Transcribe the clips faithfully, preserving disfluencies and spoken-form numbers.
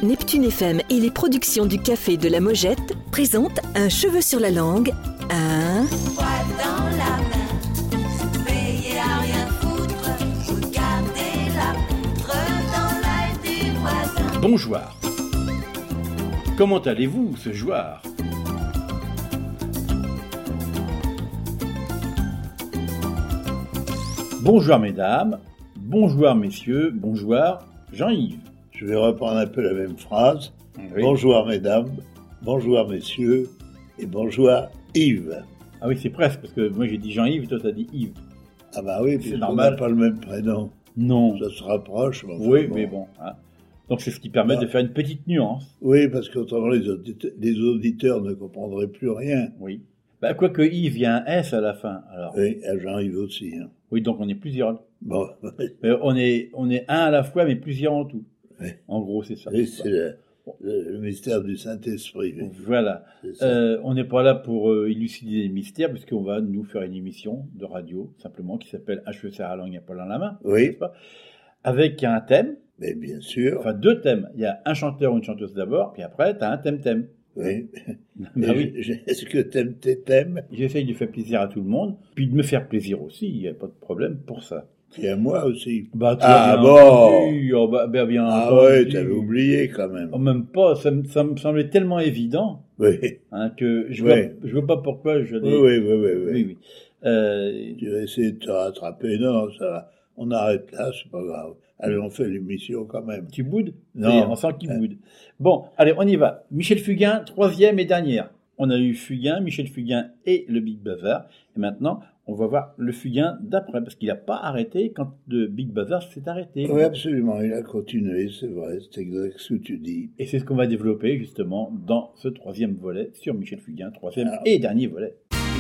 Neptune F M et les productions du Café de la Mojette présentent Un cheveu sur la langue, un... Poil dans la main, veillez à rien foutre, regardez la poutre dans l'œil du voisin. Bonjour. Comment allez-vous ce jour? Bonjour mesdames, bonjour messieurs, bonjour Jean-Yves. Je vais reprendre un peu la même phrase. Oui. Bonjour mesdames, bonjour messieurs et bonjour Yves. Ah oui, c'est presque, parce que moi j'ai dit Jean-Yves, toi t'as dit Yves. Ah bah oui, C'est puisqu'on normal. n'a pas le même prénom. Non. Ça se rapproche. Mais enfin, Oui, bon. mais bon. Hein. Donc c'est ce qui permet Ah. de faire une petite nuance. Oui, parce qu'autrement les auditeurs, les auditeurs ne comprendraient plus rien. Oui. Bah, quoique Yves, il y a un S à la fin. Alors. Oui, à Jean-Yves aussi. Hein. Oui, donc on est plusieurs. Bon, Mais on est, on est un à la fois, mais plusieurs en tout. Oui. En gros, c'est ça. oui, c'est le, le- le mystère du Saint-Esprit. oui. Voilà. C'est ça. Euh, on n'est pas là pour euh, élucider les mystères, puisqu'on va nous faire une émission de radio, simplement, qui s'appelle H E C à la langue et pas dans la main, Oui, n'est-ce pas, avec un thème, mais bien sûr. enfin deux thèmes. Il y a un chanteur ou une chanteuse d'abord, puis après, tu as un thème-thème. Oui. Bah Et oui, je- je- Est-ce que t'aimes tes thèmes? j'essaye de faire plaisir à tout le monde, puis de me faire plaisir aussi, il n'y a pas de problème pour ça. Et à moi aussi. Bah, tu Ah, as bien bon. entendu, oh, bah, bah, bien Ah entendu. ouais, t'avais oublié quand même. Oh, même pas, ça me, ça me semblait tellement évident Oui, hein, que je Ouais. vois, je vois pas pourquoi je oui, l'ai... oui, oui, oui. oui. oui, oui. Euh, Tu vas essayer de te rattraper. Non, ça va. On arrête là, c'est pas grave. Allez, on fait l'émission quand même. Tu boudes? Non. Oui, on sent qu'il boude. Bon, allez, on y va. Michel Fugain, troisième et dernière. On a eu Fugain, Michel Fugain et le Big Bazar. Et maintenant, on va voir le Fugain d'après, parce qu'il n'a pas arrêté quand le Big Bazar s'est arrêté. Oui, absolument. Il a continué, c'est vrai. C'est exact ce que tu dis. Et c'est ce qu'on va développer, justement, dans ce troisième volet sur Michel Fugain, troisième Alors. et dernier volet.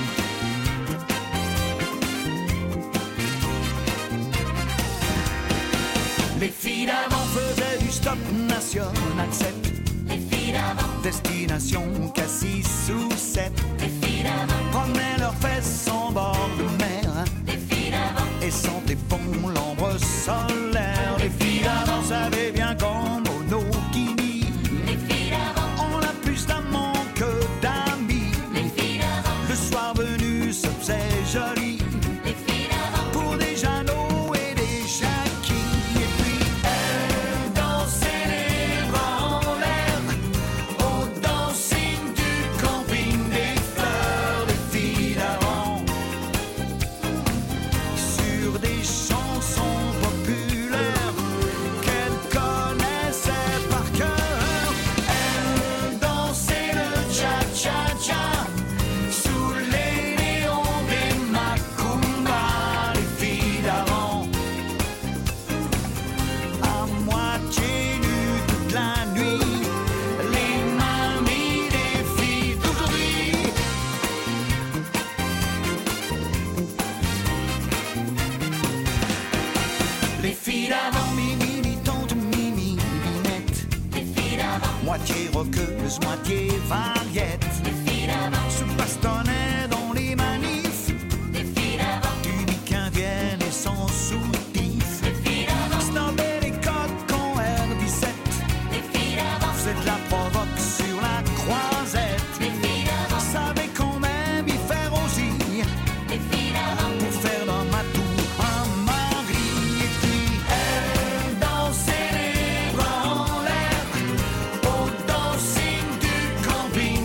Les filles d'avant faisaient du stop national sept. Les filles d'avant, Destination Cassis ou sept. les filles d'avant, Promenaient leurs fesses en bord de mer les filles d'avant, et sentaient bon l'ambre solaire. Les filles d'avant savaient bien qu'en monokini, les filles d'avant, on a plus d'amants que d'amis. les filles d'avant, Le soir venu se faisait joli les filles d'avant, pour des Jeannot et des Jackie. Et puis elles dansaient les bras en l'air au dancing du camping des fleurs. Les filles d'avant sur des chansons populaires qu'elles connaissaient par cœur. Elles dansaient le cha-cha-cha sous les néons des Macumba. Les filles d'avant, à moitié nues toute la nuit, les mamies des filles d'aujourd'hui. Les filles d'avant, Mimi, mi tante Mimi, Minette, les filles d'avant, moitié roqueuse, moitié variette, les filles d'avant, se bastonnaient dans les manifs, les filles d'avant, tunique indienne et sans soutif, les filles d'avant, snobbaient les coques en R dix-sept, les filles d'avant, faisaient de la provoque sur la croisette, les filles d'avant, savaient quand même y faire aussi, les filles d'avant, pour faire d'un matou un mari. Et puis elles dansaient les bras en l'air au dancing du camping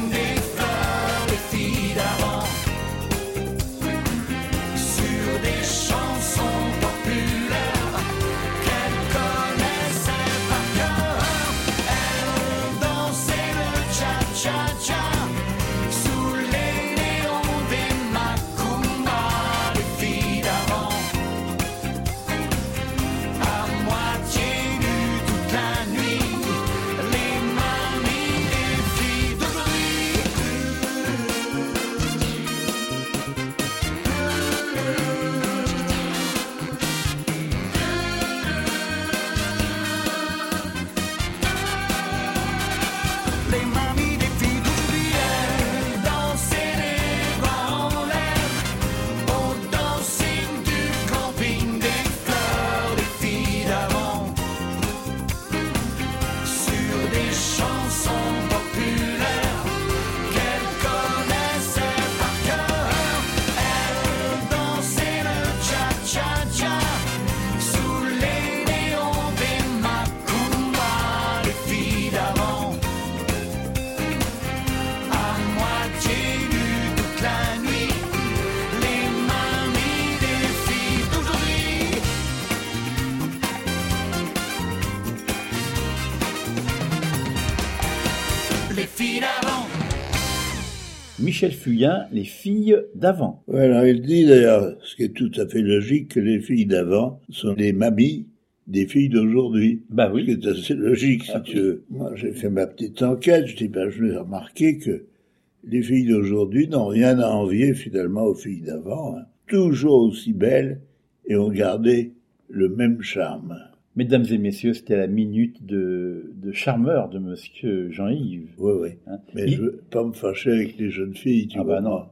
Michel Fugain, les filles d'avant. Voilà, il dit d'ailleurs, ce qui est tout à fait logique, que les filles d'avant sont les mamies des filles d'aujourd'hui. Bah Ce oui. qui est assez logique, si Ah tu oui. veux. Moi, j'ai fait ma petite enquête, je dis, ben, je vais remarquer que les filles d'aujourd'hui n'ont rien à envier finalement aux filles d'avant, hein. Toujours aussi belles et ont gardé le même charme. Mesdames et messieurs, c'était la minute de, de charmeur de monsieur Jean-Yves. Oui, oui. Hein. Mais Il- je veux pas me fâcher avec les jeunes filles, tu Ah vois. bah non.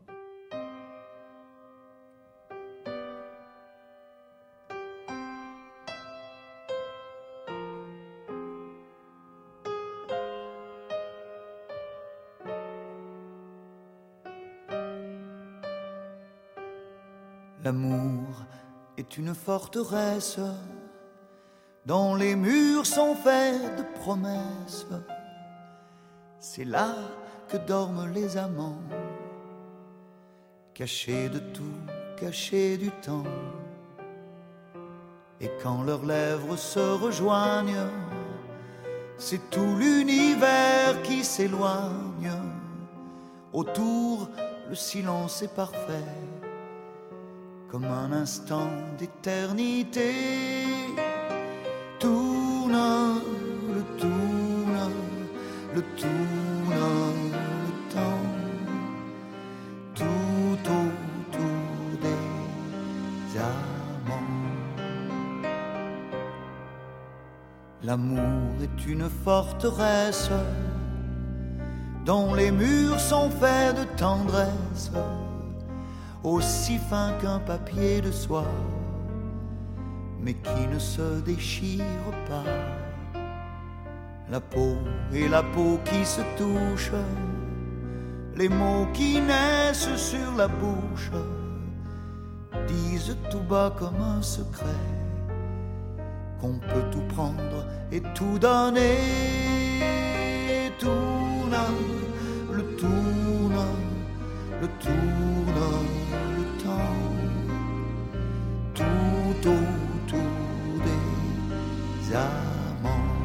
L'amour est une forteresse dont les murs sont faits de promesses. C'est là que dorment les amants, cachés de tout, cachés du temps. Et quand leurs lèvres se rejoignent, c'est tout l'univers qui s'éloigne. Autour, le silence est parfait, comme un instant d'éternité. Tourne, le tourne, le tourne, le temps, tout autour des amants. L'amour est une forteresse dont les murs sont faits de tendresse, aussi fin qu'un papier de soie, mais qui ne se déchire pas. La peau et la peau qui se touchent, les mots qui naissent sur la bouche, disent tout bas comme un secret qu'on peut tout prendre et tout donner. Tourne, le tourne, le tourne, le temps, tout autour des amants.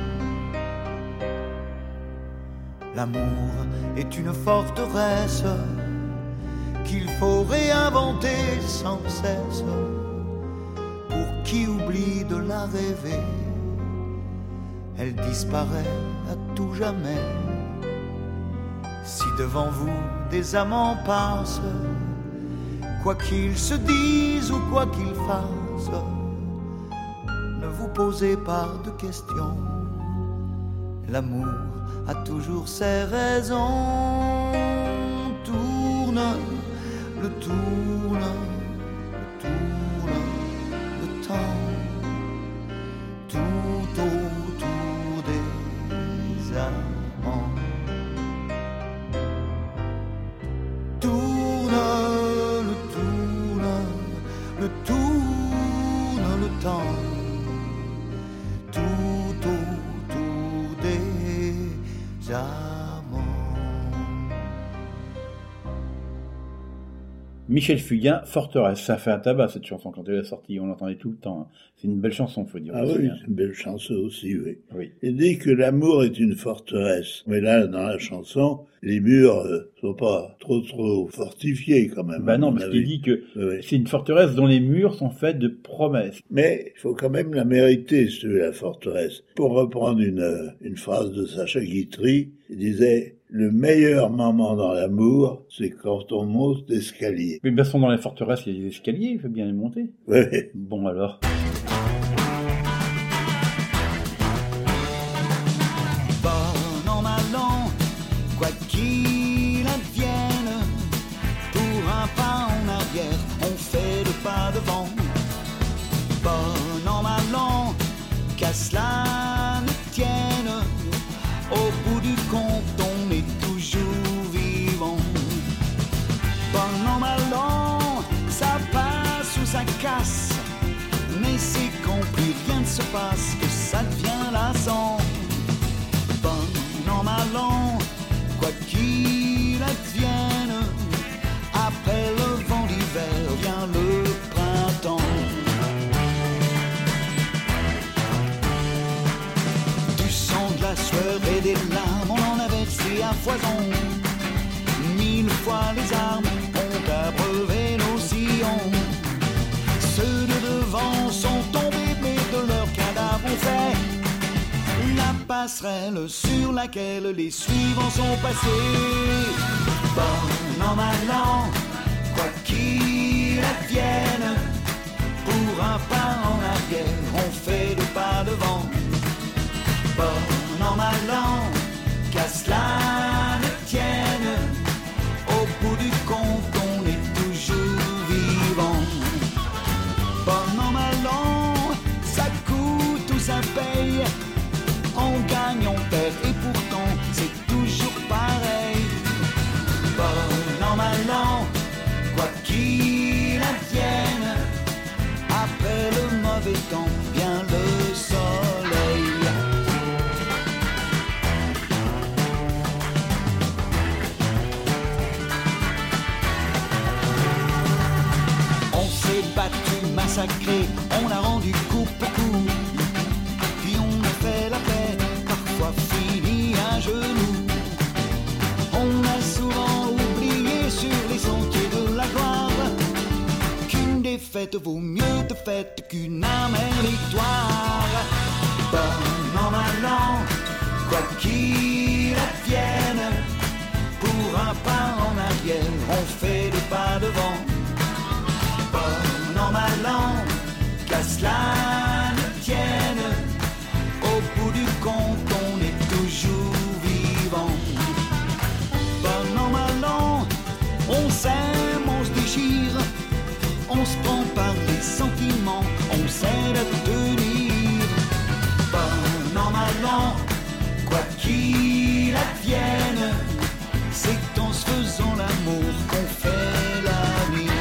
L'amour est une forteresse qu'il faut réinventer sans cesse. Pour qui oublie de la rêver, elle disparaît à tout jamais. Si devant vous des amants passent, quoi qu'ils se disent ou quoi qu'ils fassent, ne vous posez pas de questions. L'amour a toujours ses raisons. Tourne, le tourne, le tourne, le temps, tout autour des amants. Tourne, le tourne, le tourne, le temps, tout autour des amants. Michel Fugain, Forteresse. Ça fait un tabac cette chanson quand elle est sortie, on l'entendait tout le temps. C'est une belle chanson, faut dire. Ah aussi, oui, hein. c'est une belle chanson aussi, oui. Oui. Il dit que l'amour est une forteresse. Mais là, dans la chanson, les murs euh, sont pas trop trop fortifiés quand même. Bah à non, mon parce avis. qu'il dit que Oui, oui. c'est une forteresse dont les murs sont faits de promesses. Mais il faut quand même la mériter, si tu veux, la forteresse. Pour reprendre une, euh, une phrase de Sacha Guitry, il disait « Le meilleur moment dans l'amour, c'est quand on monte l'escalier. Mais bien sûr, dans les forteresses, il y a des escaliers, il faut bien les monter. » Oui, oui. Bon alors. Bon an, mal an, quoi qu'il advienne, pour un pas en arrière, on fait le pas devant. Bon an, mal an, qu'à cela ne tienne, au bout du compte, on est toujours vivant. Bon an, mal an, ça passe ou ça casse, mais c'est quand plus rien ne se passe que ça devient lassant. Bon an, mal an, quoi qu'il advienne, après le vent d'hiver vient le printemps. Du sang, de la sueur et des larmes, on en a versé à foison. Mille fois les armes ont abreuvé nos sillons. Ceux de devant sont tombés, mais de leurs cadavres on fait la passerelle sur laquelle les suivants sont passés. Bon an, mal an, quoi qu'il advienne, pour un pas en arrière, on fait deux pas devant. Bon an, mal an, qu'à cela ne tienne, au bout du compte, on est toujours vivant. Bon an, mal an, ça coûte ou ça paye, on gagne, on perd, et pourtant, c'est toujours pareil. Bon an, mal an, quoi qu'il advienne, après le mauvais temps vient le soleil. On s'est battu, massacré, on a rendu coup pour coup, puis on a fait la paix, parfois fini à genoux. On a souvent oublié sur les sentiers de la gloire qu'une défaite vaut mieux de faite qu'une amère victoire. Bon an, mal an, quoi qu'il advienne, pour un pas en arrière, on fait des pas devant. Bon an, mal an, qu'à cela ne tienne, au bout du compte, on est toujours vivant. Bon an, mal an, on s'aime, on se déchire, on se prend par les sentiments, on s'aide à tenir. Bon an, mal an, quoi qu'il advienne, c'est en se faisant l'amour qu'on fait l'avenir.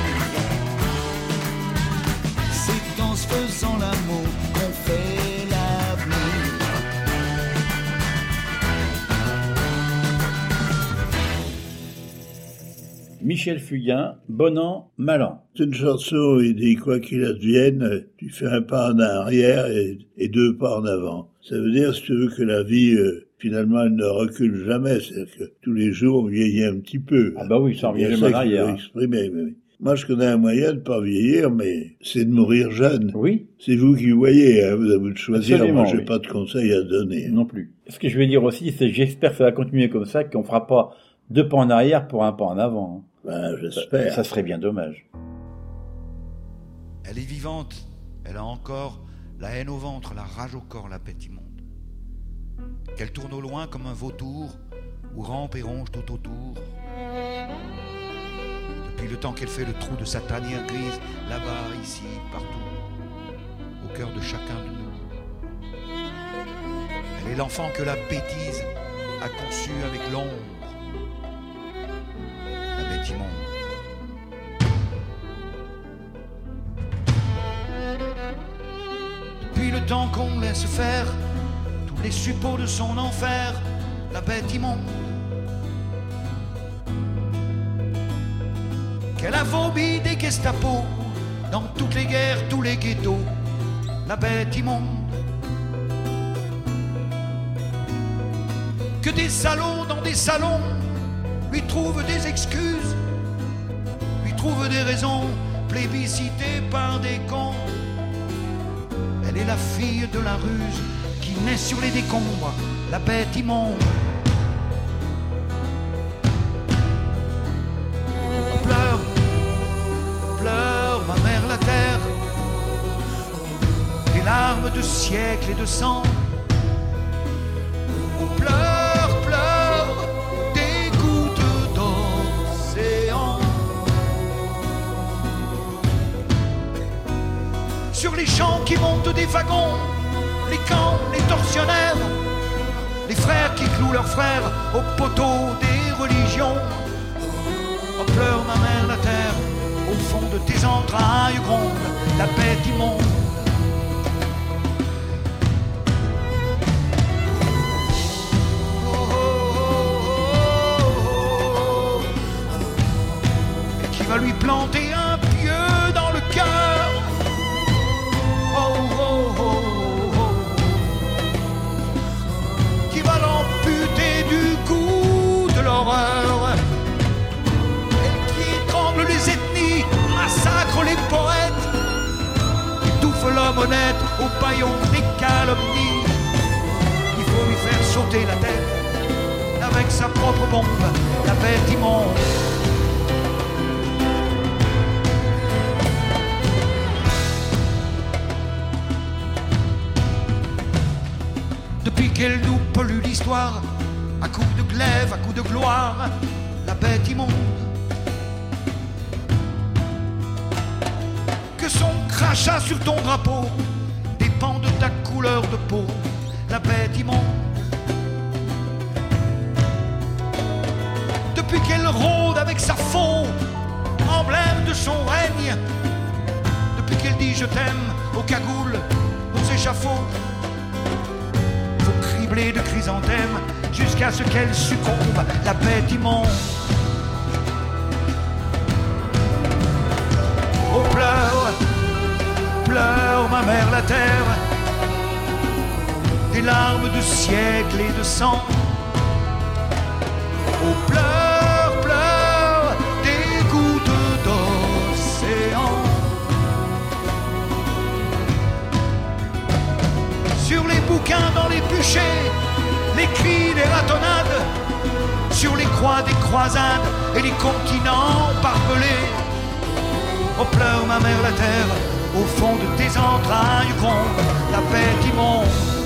C'est en se faisant l'amour qu'on fait l'avenir. Michel Fugain, Bon an, mal an. C'est une chanson, il dit quoi qu'il advienne, tu fais un pas en arrière et, et deux pas en avant. Ça veut dire, si tu veux, que la vie, euh, finalement, elle ne recule jamais. C'est-à-dire que tous les jours, on vieillit un petit peu. Ah bah oui, ça revient C'est jamais en ça qu'il arrière. faut exprimer. Mais moi, je connais un moyen de ne pas vieillir, mais c'est de mourir jeune. Oui, C'est vous qui voyez, hein, vous avez de choisir. Absolument, Moi, j'ai oui. pas de conseils à donner. non plus. Ce que je vais dire aussi, c'est que j'espère que ça va continuer comme ça, qu'on fera pas deux pas en arrière pour un pas en avant. Ben, Ça, j'espère. ça serait bien dommage. Elle est vivante, elle a encore la haine au ventre, la rage au corps, la bête immonde. Qu'elle tourne au loin comme un vautour, ou rampe et ronge tout autour. Depuis le temps qu'elle fait le trou de sa tanière grise, là-bas, ici, partout, au cœur de chacun de nous. Elle est l'enfant que la bêtise a conçu avec l'ombre, la bête immonde. Depuis le temps qu'on laisse faire tous les suppôts de son enfer, la bête immonde, qu'elle a vomi des Gestapo dans toutes les guerres, tous les ghettos, la bête immonde, que des salauds dans des salons lui trouvent des excuses, lui trouvent des raisons plébiscitées par des cons. Elle est la fille de la ruse qui naît sur les décombres, la bête immonde. Pleure, pleure, ma mère la terre, des larmes de siècles et de sang. Oh, pleure, pleure, des gouttes d'océan. Sur les champs qui montent des wagons, les camps, les tortionnaires, les frères qui clouent leurs frères au poteau des religions. Oh, pleure ma mère la terre, au fond de tes entrailles gronde la bête immonde. Oh, oh, oh, oh, oh. Et qui va lui planter un pieu dans le cœur. Oh, oh, oh, oh. Qui va l'amputer du coup de l'horreur. planter la terre. Avec sa propre bombe, la bête immonde. Depuis qu'elle nous pollue l'histoire, à coups de glaive, à coups de gloire, la bête immonde. Que son crachat sur ton drapeau dépend de ta couleur de peau, la bête immonde. Depuis qu'elle rôde avec sa faux, emblème de son règne, depuis qu'elle dit je t'aime aux cagoules, aux échafauds, faut cribler de chrysanthèmes jusqu'à ce qu'elle succombe, la bête immonde. Oh pleure, pleure ma mère la terre, des larmes de siècles et de sang. Oh pleure, pleure, des gouttes d'océan. Sur les bouquins dans les bûchers, les cris des ratonnades, sur les croix des croisades et les continents barbelés. Oh pleure ma mère la terre, au fond de tes entrailles gronde la bête immonde.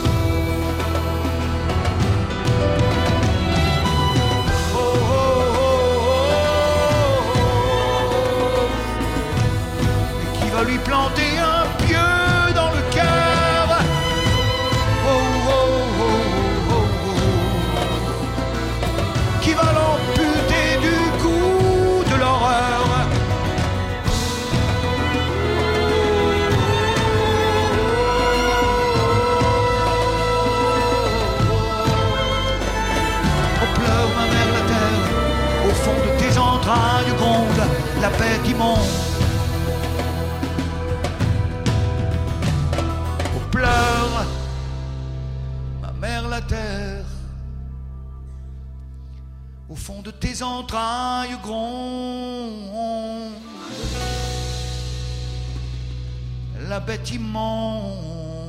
Oh, oh, oh, oh, oh. Et qui va lui planter un pieu dans le cœur. Oh, oh, oh, oh, oh. Qui va l'amputer du coup de l'horreur. Entrailles gronde la bête immonde. Oh pleure ma mère la terre, au fond de tes entrailles gronde la bête immonde.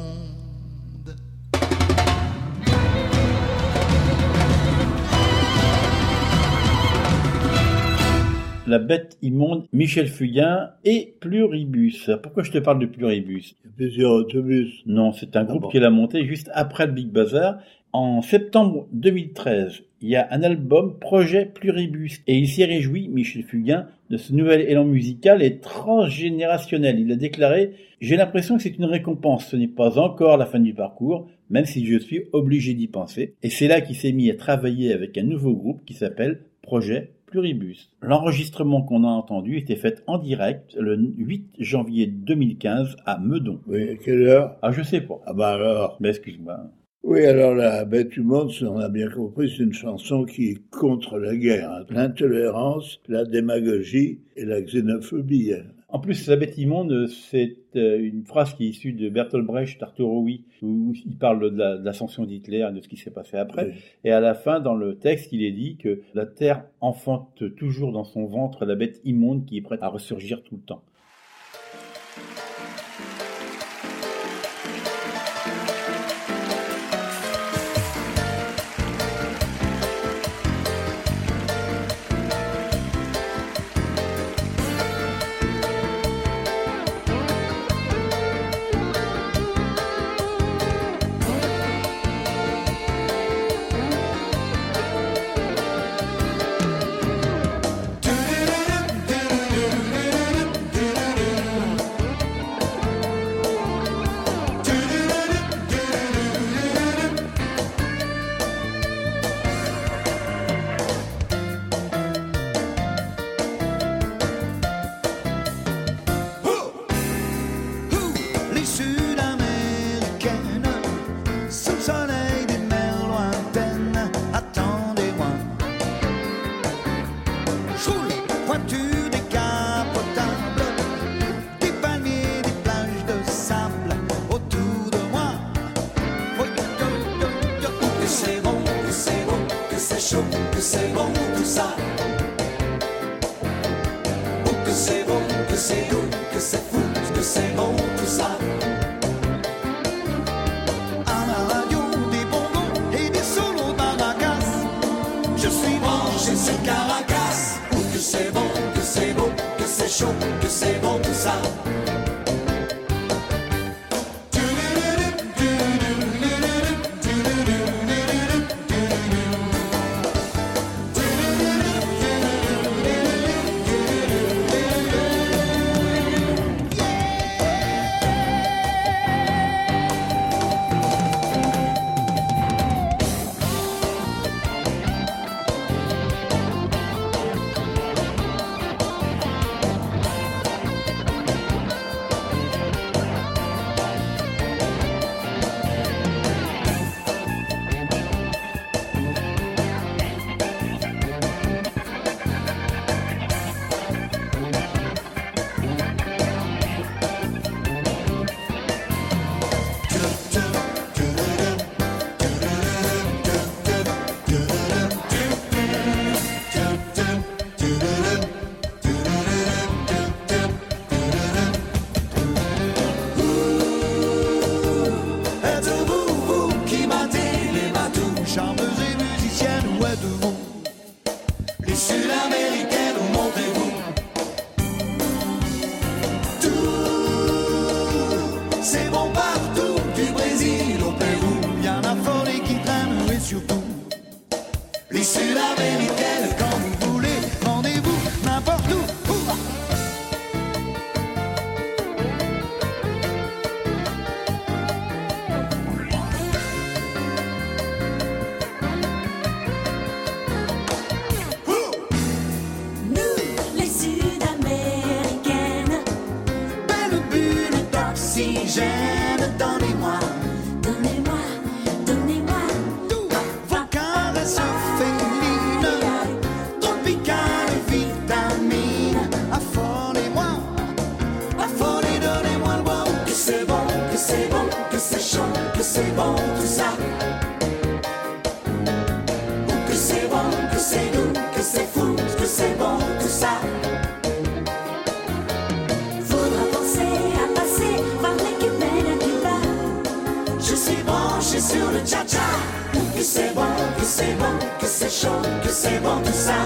La bête immonde, Michel Fugain et Pluribus. Pourquoi je te parle de Pluribus? Il y a plusieurs autobus. Non, c'est un groupe bon. qu'il a monté juste après le Big Bazar. En septembre deux mille treize, il y a un album, Projet Pluribus. Et il s'y réjouit, Michel Fugain, de ce nouvel élan musical et transgénérationnel. Il a déclaré « J'ai l'impression que c'est une récompense. Ce n'est pas encore la fin du parcours, même si je suis obligé d'y penser. » Et c'est là qu'il s'est mis à travailler avec un nouveau groupe qui s'appelle Projet Pluribus. L'enregistrement qu'on a entendu était fait en direct le huit janvier deux mille quinze à Meudon. Oui, à quelle heure? Ah, je sais pas. Ah bah alors. Mais excuse-moi. Oui, alors la bête du monde, on a bien compris, c'est une chanson qui est contre la guerre, hein. L'intolérance, la démagogie et la xénophobie. Hein. En plus, la bête immonde, c'est une phrase qui est issue de Bertolt Brecht, Arturo-Oui, où il parle de, la, de l'ascension d'Hitler et de ce qui s'est passé après. Oui. Et à la fin, dans le texte, il est dit que la terre enfante toujours dans son ventre la bête immonde qui est prête à ressurgir tout le temps. À la radio, des bongos et des solos c'est chaud, que c'est bon tout ça. Donnez-moi, donnez-moi, donnez-moi tout vos caresses félines, tropicales vitamines. Affolez-moi, affolez, donnez-moi le bon. que c'est bon, que c'est bon, que c'est chaud, que c'est bon tout ça. Que c'est bon, que c'est doux, que c'est fou, que c'est bon tout ça. Faudra penser à passer par l'équipe à Cuba. Je suis branché sur le cha-cha. Que c'est bon, que c'est bon, que c'est chaud, que c'est bon tout ça.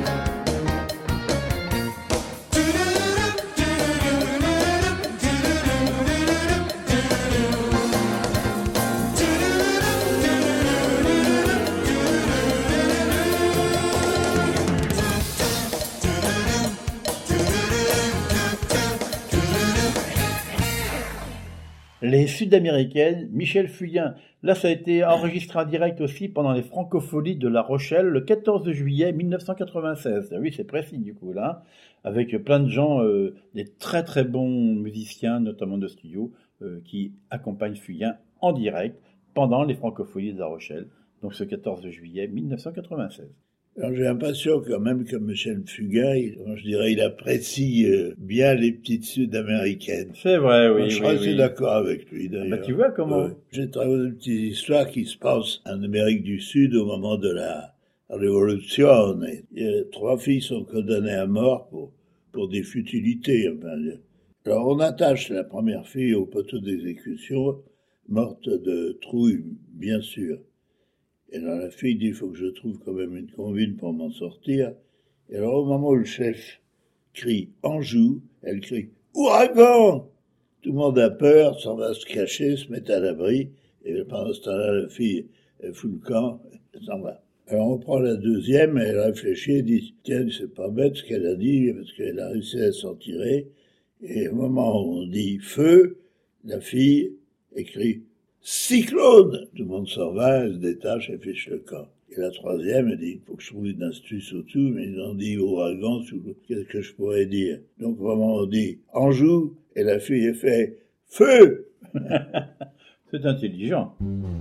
Les Sud-Américaines, Michel Fugain. Là, ça a été enregistré en direct aussi pendant les Francopholies de La Rochelle le quatorze juillet mille neuf cent quatre-vingt-seize. Ah oui, c'est précis du coup là, avec plein de gens, euh, des très très bons musiciens, notamment de studio, euh, qui accompagnent Fugain en direct pendant les Francopholies de La Rochelle. Donc ce quatorze juillet mille neuf cent quatre-vingt-seize. Alors j'ai l'impression quand même que Michel Fugain, il, je dirais, il apprécie euh, bien les petites Sud-américaines. C'est vrai, oui. Moi, je suis oui, assez oui. d'accord avec lui d'ailleurs. Bah, tu vois comment. Ouais. J'ai travaillé une petite histoire qui se passe en Amérique du Sud au moment de la Révolution. Il y a trois filles sont condamnées à mort pour, pour des futilités. Enfin, alors on attache la première fille au poteau d'exécution, morte de trouille, bien sûr. Et alors la fille dit, il faut que je trouve quand même une combine pour m'en sortir. Et alors au moment où le chef crie « Anjou », elle crie « Ouragan !» Tout le monde a peur, s'en va se cacher, se met à l'abri. Et pendant ce temps-là, la fille, elle fout le camp, elle s'en va. Alors on prend la deuxième, elle réfléchit, et dit « Tiens, c'est pas bête ce qu'elle a dit, parce qu'elle a réussi à s'en tirer. » Et au moment où on dit « Feu », la fille écrit Cyclone! Tout le monde s'en va, elle se détache, elle fiche le camp. Et la troisième, elle dit, il faut que je trouve une astuce au-dessous, mais ils ont dit ouragan, qu'est-ce que je pourrais dire? Donc vraiment on dit Anjou, et la fille est fait feu! C'est intelligent.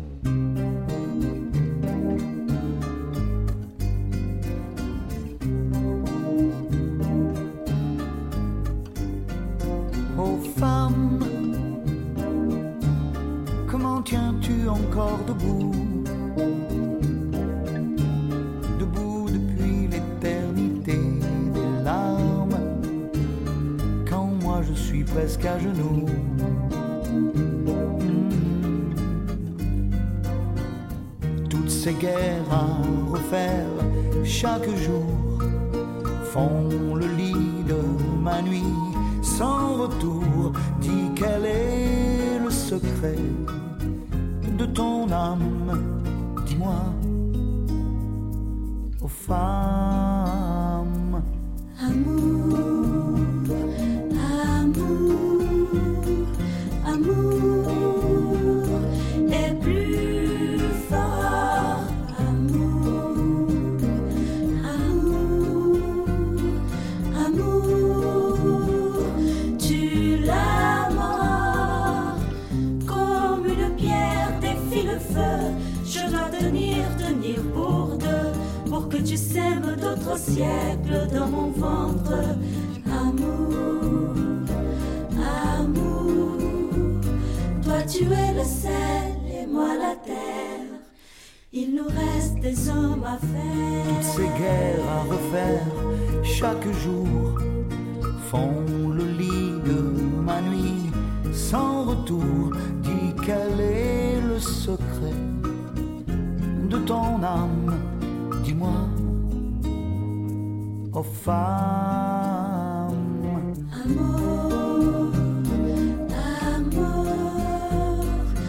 Ô femme, comment tiens-tu encore debout? Debout depuis l'éternité des larmes, quand moi je suis presque à genoux. Hmm. Toutes ces guerres à refaire chaque jour font le lit de ma nuit sans retour. Dis quel est le secret de ton âme, dis-moi, ô femme. Amour, amour, amour est plus fort. Amour, amour, amour, tu la mort comme une pierre défie le feu. Je dois tenir, tenir pour deux, pour que tu sèmes d'autres siècles dans mon ventre. Amour, amour, toi tu es le sel et moi la terre. Il nous reste des hommes à faire. Toutes ces guerres à refaire chaque jour font le lit de ma nuit sans retour. Dis quel est le secret de ton âme, dis-moi, ô femme. Amour, amour,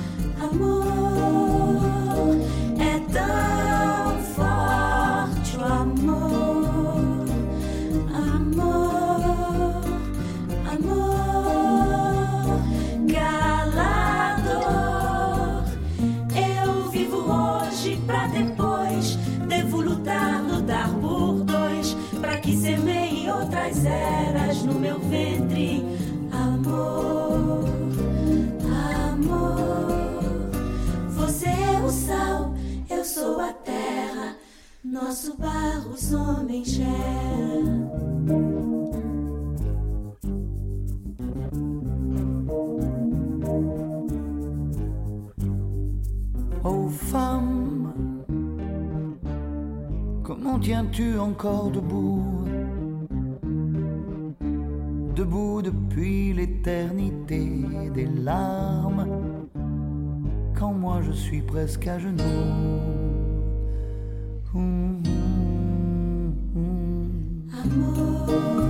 amour est un fort amour. Amour, amour, calado. Eu vivo hoje pra depois. Devo lutar, lutar por dois, pra que semeie outras eras no meu ventre. Amor, amor, você é o sal, eu sou a terra, nosso barro os homens geram. Ô femme, comment tiens-tu encore debout? Debout depuis l'éternité des larmes, quand moi je suis presque à genoux. Hum, hum, hum. Amour,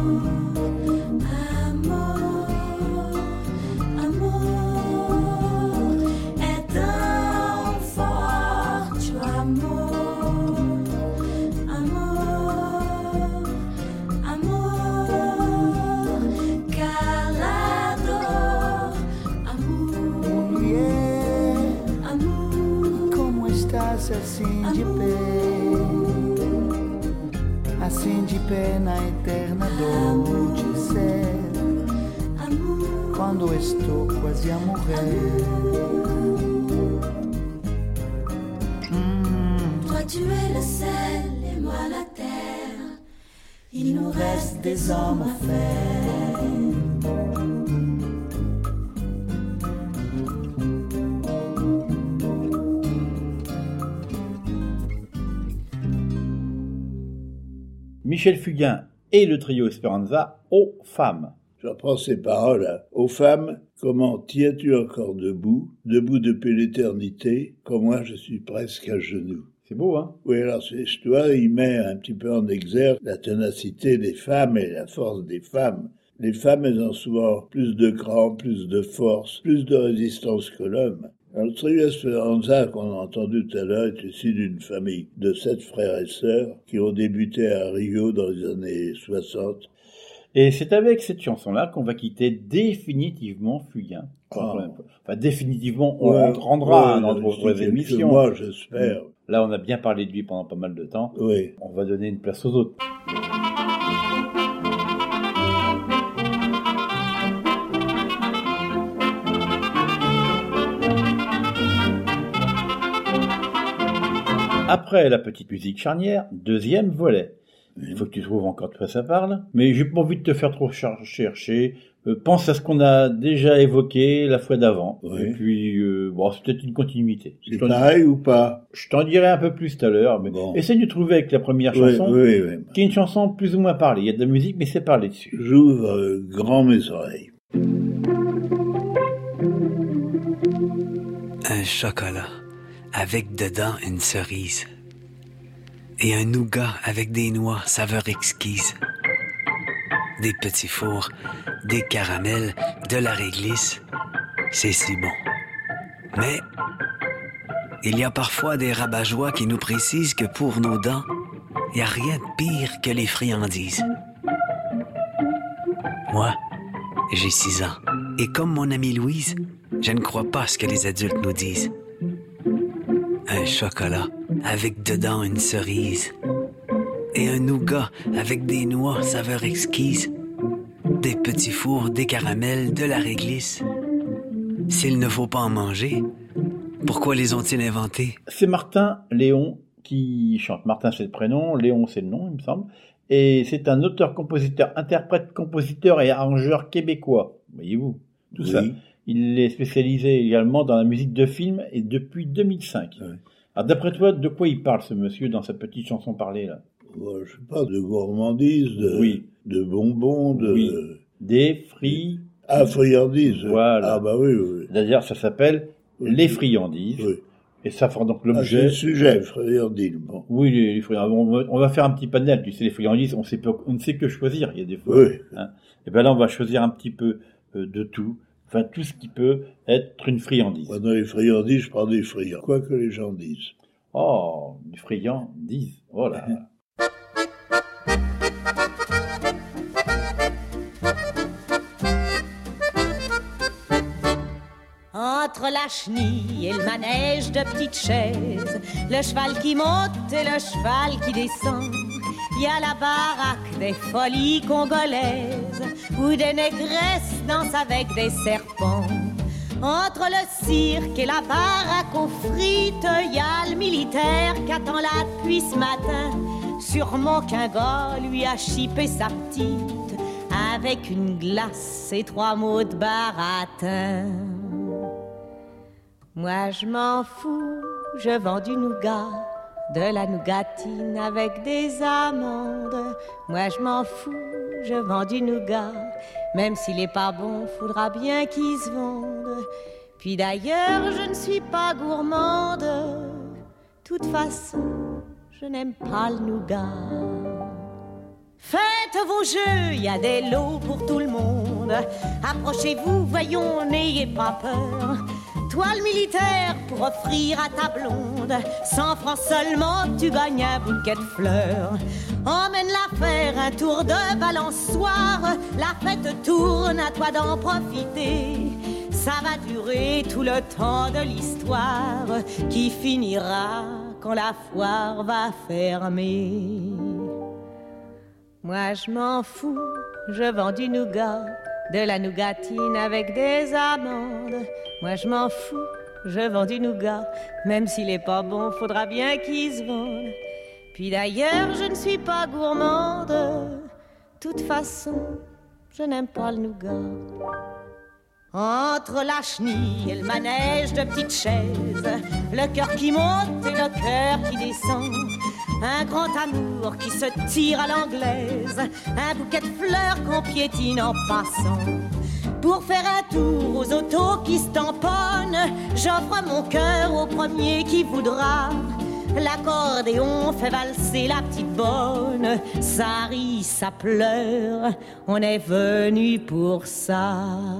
amour, amour est un fort amour. Amour, amour, calado. Amour, Mulher, amour, como estás assim de pé? Assim de pé na eterna dor de ser, amour, quando estou quase a morrer. Hum, toi tu es le sel et moi la terre. Il nous reste des hommes à faire. Michel Fugain et le trio Esperanza aux femmes. J'apprends ces paroles hein. Aux femmes, comment tiens-tu encore debout, debout depuis l'éternité, comme moi je suis presque à genoux. C'est beau, hein? Oui, alors cette histoire, il met un petit peu en exergue la ténacité des femmes et la force des femmes. Les femmes, elles ont souvent plus de cran, plus de force, plus de résistance que l'homme. Alors, le trio Esperanza qu'on a entendu tout à l'heure est issu d'une famille de sept frères et sœurs qui ont débuté à Rio dans les années soixante. Et c'est avec cette chanson-là qu'on va quitter définitivement Fugain. Ah. Enfin, définitivement, on Ouais, le rendra ouais, dans d'ici d'autres quelques émissions. mois, j'espère. Là, on a bien parlé de lui pendant pas mal de temps. Oui. On va donner une place aux autres. Après la petite musique charnière, deuxième volet. Il faut que tu trouves encore de quoi ça parle. Mais j'ai pas envie de te faire trop char- chercher. Euh, pense à ce qu'on a déjà évoqué la fois d'avant. Oui. Et puis, euh, bon, c'est peut-être une continuité. C'est Je t'en- pareil ou pas? Je t'en dirai un peu plus tout à l'heure. Mais Bon. essaie de trouver avec la première Oui, chanson, oui, oui. qui est une chanson plus ou moins parlée. Il y a de la musique, mais c'est parlé dessus. J'ouvre euh, grand mes oreilles. Un chocolat avec dedans une cerise et un nougat avec des noix saveur exquise. des petits fours, des caramels, de la réglisse. C'est si bon. Mais il y a parfois des rabat-joie qui nous précisent que pour nos dents, il n'y a rien de pire que les friandises. Moi, j'ai six ans. Et comme mon amie Louise, je ne crois pas à ce que les adultes nous disent. Un chocolat avec dedans une cerise. Et un nougat avec des noix saveur exquise. Des petits fours, des caramels, de la réglisse. S'il ne faut pas en manger, pourquoi les ont-ils inventés? C'est Martin Léon qui chante. Martin, c'est le prénom, Léon, c'est le nom, il me semble. Et c'est un auteur, compositeur, interprète, compositeur et arrangeur québécois. Voyez-vous, tout Oui. ça. Il est spécialisé également dans la musique de film et depuis deux mille cinq. Oui. Alors d'après toi, de quoi il parle ce monsieur dans sa petite chanson parlée là? Ouais, je sais pas, de gourmandise, de, Oui. de bonbons, de... Oui. Des fri... Ah, friandises. Voilà. Ah bah oui, oui. C'est-à-dire, ça s'appelle Oui. les friandises. Oui. Et ça fera donc Ah, c'est l'objet... le sujet, friandises. Bon. Oui, les, les friandises. On va, on va faire un petit panel. Tu sais, les friandises, on, sait peu- on ne sait que choisir. Il y a des fois. Oui. Hein. Et bien là, on va choisir un petit peu euh, de tout. Enfin, tout ce qui peut être une friandise. Moi, dans les friandises, je prends des friands. Quoi que les gens disent. Oh, des friandises. Oh là. Entre la chenille et le manège de petites chaises, le cheval qui monte et le cheval qui descend, il y a la baraque des folies congolaises, où des négresses dansent avec des serpents. Entre le cirque et la baraque aux frites, il y a le militaire qui attend là depuis ce matin. Sûrement qu'un gars lui a chippé sa petite, avec une glace et trois mots de baratin. Moi je m'en fous, je vends du nougat, de la nougatine avec des amandes. Moi je m'en fous, je vends du nougat, même s'il est pas bon, faudra bien qu'il se vende. Puis d'ailleurs je ne suis pas gourmande, toute façon je n'aime pas le nougat. Faites vos jeux, y a des lots pour tout le monde. Approchez-vous, voyons, n'ayez pas peur. Toi le militaire pour offrir à ta blonde, cent francs seulement tu gagnes un bouquet de fleurs. Emmène-la faire un tour de balançoire, la fête tourne, à toi d'en profiter. Ça va durer tout le temps de l'histoire, qui finira quand la foire va fermer. Moi je m'en fous, je vends du nougat, de la nougatine avec des amandes. Moi je m'en fous, je vends du nougat, même s'il est pas bon, faudra bien qu'il se vende. Puis d'ailleurs je ne suis pas gourmande, toute façon je n'aime pas le nougat. Entre la chenille et le manège de petites chaises, le cœur qui monte et le cœur qui descend, un grand amour qui se tire à l'anglaise, un bouquet de fleurs qu'on piétine en passant. Pour faire un tour aux autos qui se tamponnent, j'offre mon cœur au premier qui voudra. L'accordéon fait valser la petite bonne, ça rit, ça pleure, on est venu pour ça.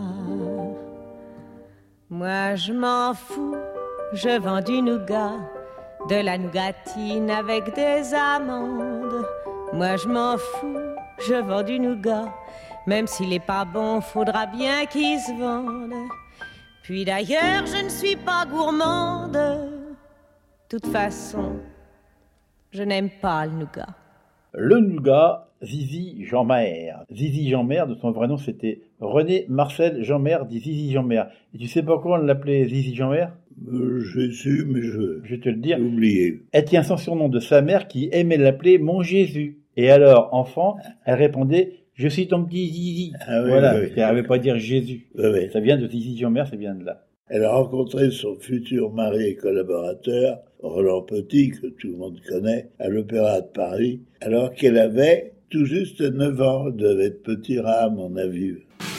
Moi je m'en fous, je vends du nougat, de la nougatine avec des amandes. Moi je m'en fous, je vends du nougat, même s'il est pas bon, faudra bien qu'il se vende. Puis d'ailleurs je ne suis pas gourmande, toute façon je n'aime pas le nougat. Le nougat, Zizi Jeanmaire. Zizi Jeanmaire, de son vrai nom, c'était René Marcel Jeanmaire, dit Zizi Jeanmaire. Et tu sais pourquoi on l'appelait Zizi Jeanmaire? Euh, J'ai su, mais je... Je vais te le dire. J'ai oublié. Elle tient son surnom de sa mère qui aimait l'appeler Mon Jésus. Et alors, enfant, elle répondait « Je suis ton petit Zizi ». Ah oui, Voilà, oui, oui. elle n'arrivait pas à dire Jésus. Oui, oui. Ça vient de Zizi Jeanmaire, ça vient de là. Elle a rencontré son futur mari et collaborateur, Roland Petit, que tout le monde connaît, à l'Opéra de Paris, alors qu'elle avait tout juste neuf ans. Elle devait être petit rat, à mon avis.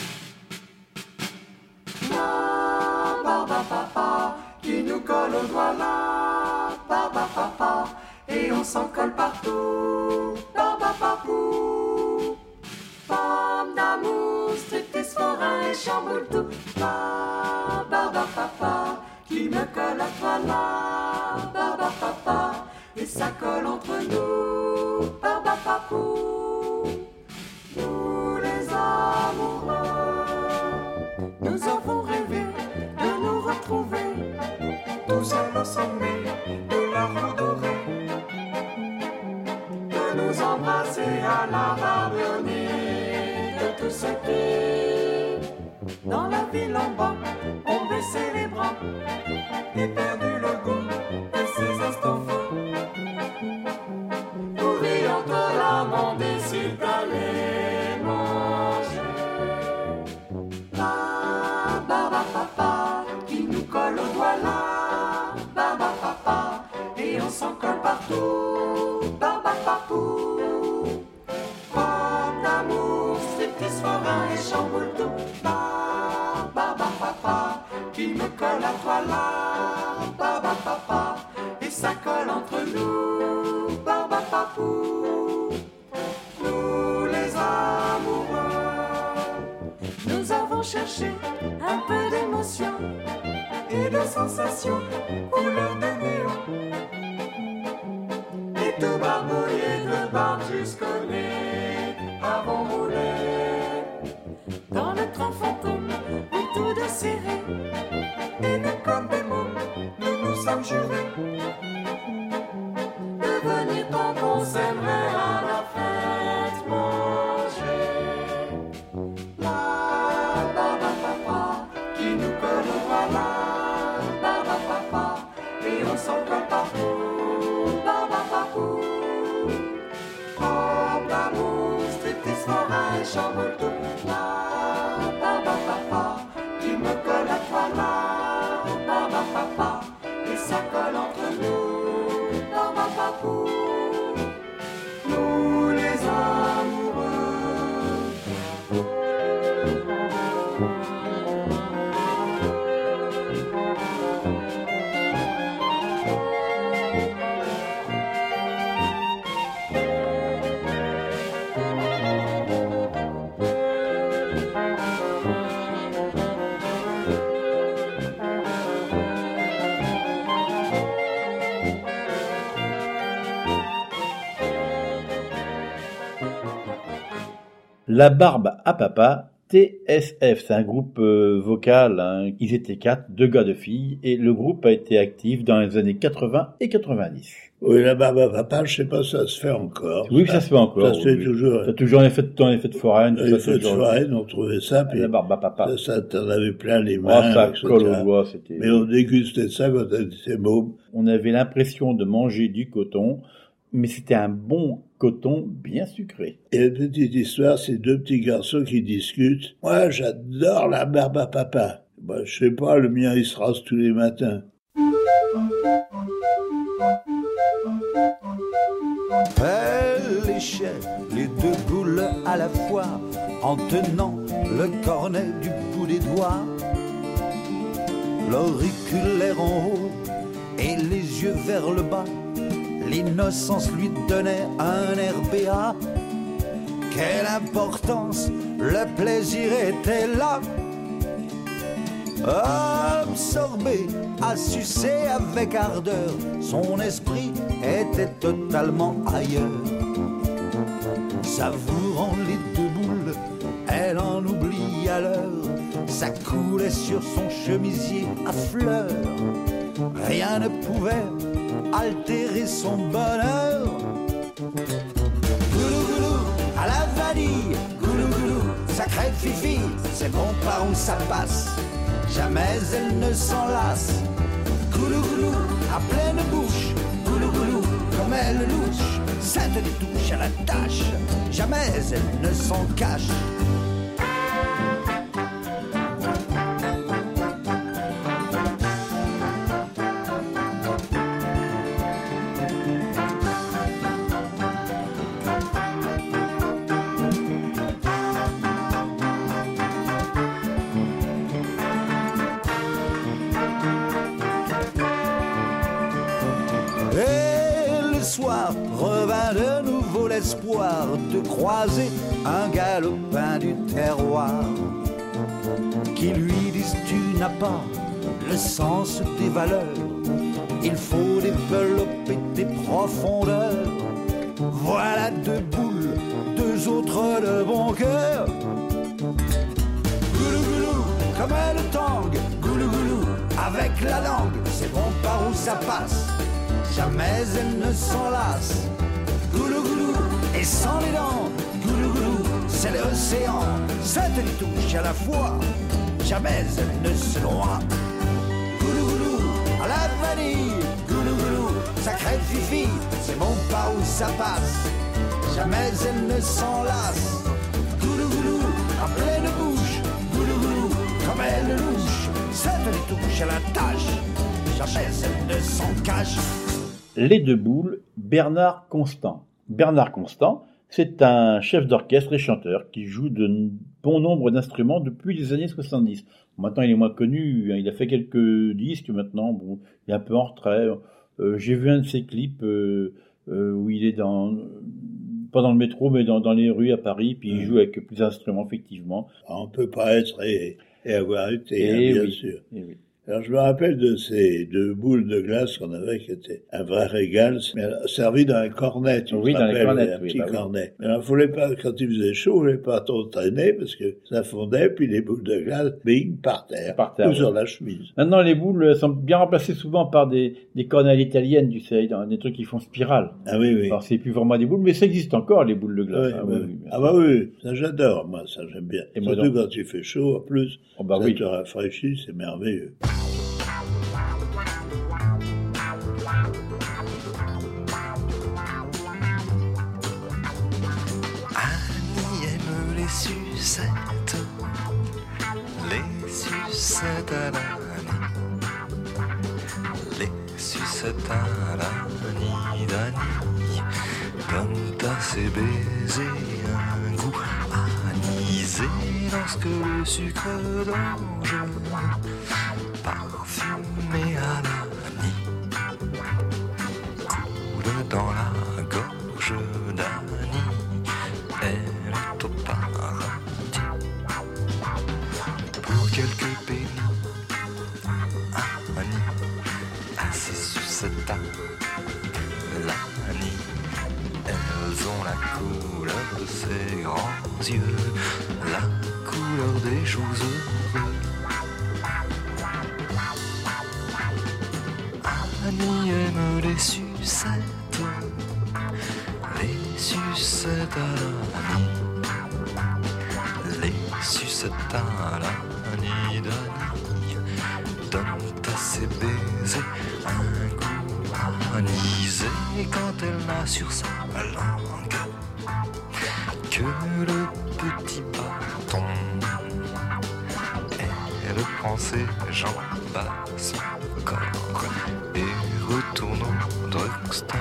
Barba papa, qui nous colle au doigt là, barba papa, et on s'en colle partout, barba papou, barba d'amour, striptease, forain et chamboule tout. La barbe papa qui me colle à toi, la barbe papa, et ça colle entre nous, barbe papou. Nous les amoureux, nous avons rêvé de nous retrouver, tous à au sommet de la roue dorée, de nous embrasser à la barbonnée, de tous ceux qui, dans la ville en bas, ont baissé les bras et perdu le goût de ces instants forts. Nous rions de l'amant décide d'aller manger. La barbe à papa qui nous colle au doigt, la barbe à papa, et on s'en colle partout, barbe à papou. Pas d'amour, striptease, forain et chamboule tout, la barbe à papa qui me colle à toi, la barbe à papa, et ça colle entre nous, barbe à papou. Nous les amoureux, nous avons cherché un peu d'émotion et de sensations, couleur de néon, et tout barbouillé de barbe jusqu'au nez, avons roulé dans le train fantôme, où tout de serré, et nous comme des mômes, nous nous sommes jurés de venir tant qu'on s'aimerait à la fête manger. La barbe à papa qui nous colle au doigt, la barbe à papa, et on s'en colle partout, barbe à papou. Oh d'amour, striptease, forain et chamboule tout, la barbe à papa qui me colle à toi, la barbe à papa, et ça colle entre nous, barbe à papou. Nous les amoureux. La barbe à papa, T S F, c'est un groupe euh, vocal, hein. Ils étaient quatre, deux gars, deux filles, et le groupe a été actif dans les années quatre-vingts et quatre-vingt-dix. Oui, la barbe à papa, je sais pas, ça se fait encore. Oui, ça se fait encore. Ça se fait oui. toujours. Ça a toujours un effet de temps, un effet de foraine. Les fêtes de foraine, on trouvait ça, puis la barbe à papa. ça, ça t'en avait plein les Oh, mains. ça et cetera. colle au doigt, c'était... Mais on dégustait ça quand on était môme. On avait l'impression de manger du coton, mais c'était un bon coton bien sucré. Et une petite histoire, c'est deux petits garçons qui discutent. Moi, j'adore la barbe à papa. Bah, je sais pas, le mien, il se rase tous les matins. Elle léchait les deux boules à la fois en tenant le cornet du bout des doigts, l'auriculaire en haut et les yeux vers le bas. L'innocence lui donnait un air béat. Quelle importance, le plaisir était là. Absorbé, à sucer avec ardeur, son esprit était totalement ailleurs. Savourant les deux boules, elle en oublie à l'heure. Ça coulait sur son chemisier à fleurs. Rien ne pouvait altérer son bonheur. Goulou goulou, à la vanille, goulou goulou, sacré fifi, c'est bon par où ça passe. Jamais elle ne s'en lasse. Goulou goulou, à pleine bouche, goulou goulou, comme elle louche, ça te touche à la tâche. Jamais elle ne s'en cache. Et le soir revint de nouveau bientôt l'espoir de croiser un galopin du terroir qui lui disent tu n'as pas le sens des valeurs, il faut développer tes profondeurs. Voilà deux boules, deux autres de bon cœur. Goulou goulou, comme elle tangue, goulou goulou, avec la langue, c'est bon par où ça passe, jamais elle ne s'en lasse. Goulou goulou, et sans les dents, goulou goulou, c'est l'océan, ça te les touche à la fois, jamais elle ne se noie. Goulou goulou, à la vanille, goulou goulou, sacré fifi, c'est bon par où ça passe, jamais elle ne s'en lasse. Goulou goulou, en pleine bouche, goulou goulou, comme elle louche, ça te les touche à la tâche, jamais elle ne s'en cache. Les deux boules, Bernard Constant. Bernard Constant, c'est un chef d'orchestre et chanteur qui joue de bon nombre d'instruments depuis les années soixante-dix. Maintenant, il est moins connu, il a fait quelques disques maintenant, bon, il est un peu en retrait. Euh, j'ai vu un de ses clips euh, euh, où il est dans, pas dans le métro, mais dans, dans les rues à Paris, puis il joue avec plusieurs instruments, effectivement. On peut pas être et, et avoir été, Et hein, bien oui, sûr. et oui. Alors je me rappelle de ces deux boules de glace qu'on avait qui étaient un vrai régal, mais servi dans un cornet, tu Oui, te dans les rappelles, cornets, un oui, petit bah oui. cornet. Mais alors, il fallait pas, quand il faisait chaud, il fallait pas trop traîner parce que ça fondait, puis les boules de glace, bing, par terre, Par terre, ou ouais. sur la chemise. Maintenant, les boules sont bien remplacées souvent par des, des cornets italiennes, tu sais, dans des trucs qui font spirale. Ah oui, oui. Alors, c'est plus vraiment des boules, mais ça existe encore, les boules de glace. Oui, hein, oui. oui, oui, bien Ah sûr. bah oui, ça j'adore, moi, ça j'aime bien. Et moi Surtout donc. quand il fait chaud, en plus, Oh bah ça oui. te rafraîchit, c'est merveilleux. Annie aime les sucettes, les sucettes à l'Annie, les sucettes à l'Annie d'Annie, donnent à ses baisers un goût anisé lorsque le sucre d'orge parfumé à l'Annie coule dans la gorge d'Annie. Elle est au paradis. Pour quelques pénis, Annie, assise sur cette table, l'Annie, elles ont la couleur de ses grands yeux, la couleur des joues heureux. Annie aime les sucettes, les sucettes à l'Annie, les sucettes à l'Annie d'Annie, donnent à ses baisers un goût anisé quand elle n'a sur sa langue que le petit bâton. Elle prend ses jambes à son corps et retourne au drugstore.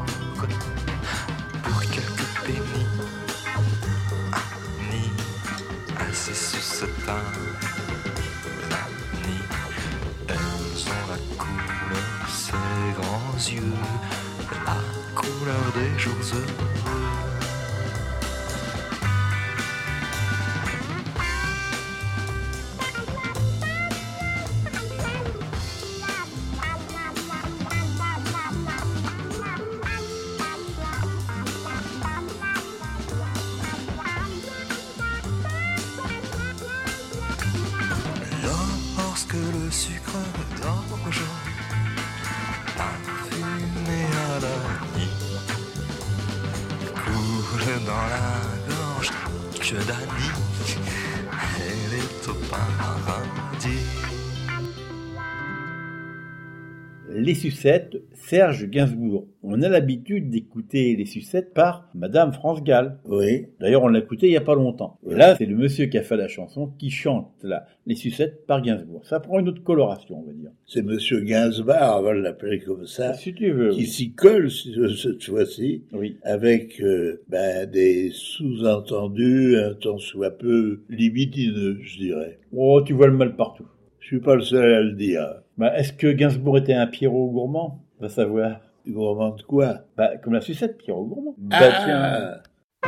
Pour quelques pénis, Annie, assise sur cette table, Annie, elles ont la couleur de ses grands yeux, la couleur des jours heureux. Lorsque le sucre d'orge parfumé à l'Annie coule dans la gorge que d'Annie, elle est au paradis. Les sucettes, Serge Gainsbourg. On a l'habitude d'écouter les sucettes par Madame France Gall. Oui. D'ailleurs, on l'a écouté il n'y a pas longtemps. Et là, c'est le monsieur qui a fait la chanson qui chante là, les sucettes par Gainsbourg. Ça prend une autre coloration, on va dire. C'est Monsieur Gainsbourg, on va l'appeler comme ça, Si tu veux. qui oui. s'y colle cette fois-ci, Oui. avec euh, ben, des sous-entendus un tant soit peu libidineux, je dirais. Oh, tu vois le mal partout. Je suis pas le seul à le dire. Bah, est-ce que Gainsbourg était un Pierrot gourmand? Va savoir. Gourmand de quoi? Bah, comme la sucette, Pierrot Gourmand. Ah. Bah, tiens.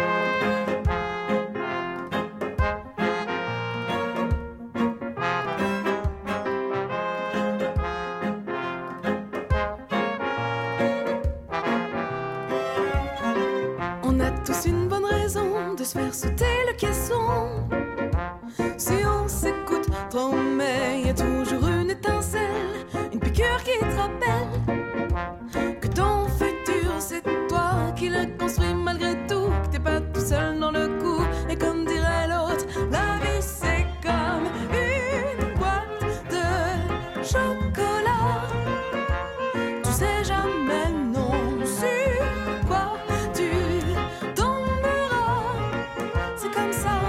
On a tous une bonne raison de se faire sauter le caisson. Si on s'écoute trop, mais y a toujours une étincelle, une piqûre qui te rappelle que ton futur c'est toi qui le construis malgré tout, que t'es pas tout seul dans le coup. Et comme dirait l'autre, la vie c'est comme une boîte de chocolat. Tu sais jamais non sur quoi tu tomberas. C'est comme ça.